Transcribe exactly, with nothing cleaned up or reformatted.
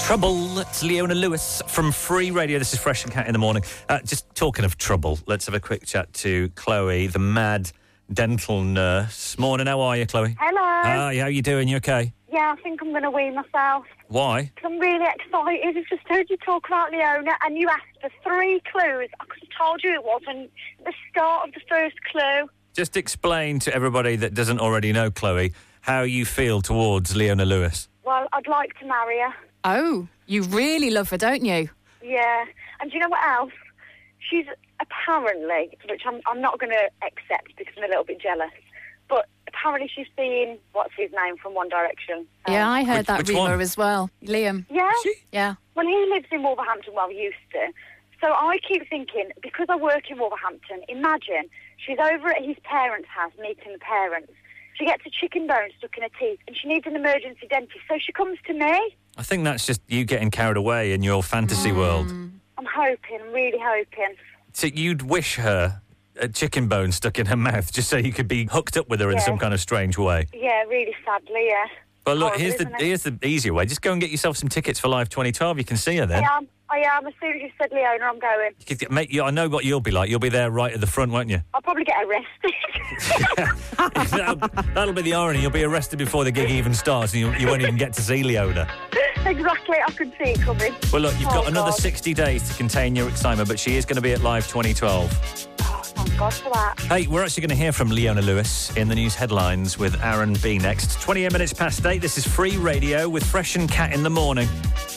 Trouble. It's Leona Lewis from Free Radio. This is Fresh and Cat in the Morning. Uh, just talking of trouble, let's have a quick chat to Chloe, the mad dental nurse. Morning, how are you, Chloe? Hello. Hi, how are you doing? You okay? Yeah, I think I'm going to wee myself. Why? Because I'm really excited. I've just heard you talk about Leona and you asked for three clues. I could have told you it wasn't the start of the first clue. Just explain to everybody that doesn't already know Chloe how you feel towards Leona Lewis. Well, I'd like to marry her. Oh, you really love her, don't you? Yeah. And do you know what else? She's apparently, which I'm, I'm not going to accept because I'm a little bit jealous, but apparently she's seen, what's his name from One Direction? Um, Yeah, I heard which- that which rumour one? as well. Liam. Yeah? Yeah. Well, he lives in Wolverhampton, well, he used to. So I keep thinking, because I work in Wolverhampton, imagine she's over at his parents' house meeting the parents. She gets a chicken bone stuck in her teeth and she needs an emergency dentist, so she comes to me. I think that's just you getting carried away in your fantasy world. I'm hoping, I'm really hoping. So you'd wish her a chicken bone stuck in her mouth just so you could be hooked up with her in Yeah. some kind of strange way. Yeah, really sadly, yeah. But look, Horrible, here's the isn't it? here's the easier way. Just go and get yourself some tickets for Live twenty twelve. You can see her then. I am, I am. As soon as you said Leona, I'm going. You could get- mate, you- I know what you'll be like. You'll be there right at the front, won't you? I'll probably get arrested. that'll, that'll be the irony. You'll be arrested before the gig even starts and you, you won't even get to see Leona. Exactly, I can see it coming. Well, look, you've Oh, got another God. sixty days to contain your excitement, but she is going to be at Live twenty twelve. Oh, thank God for that. Hey, we're actually going to hear from Leona Lewis in the news headlines with Aaron B next. twenty-eight minutes past eight. This is Free Radio with Fresh and Cat in the Morning.